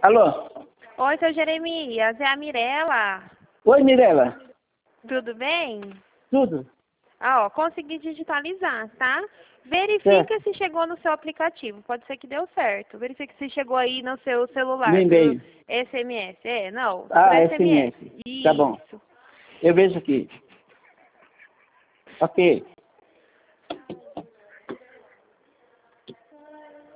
Alô? Oi, seu Jeremias, é a Mirela. Oi, Mirela. Tudo bem? Tudo? Ah, ó, consegui digitalizar, tá? Verifica Certo. se chegou no seu aplicativo. Pode ser que deu certo. Verifica se chegou aí no seu celular. No e-mail. SMS. Não, por Ah, SMS. SMS. Tá bom. Isso. Eu vejo aqui. Ok.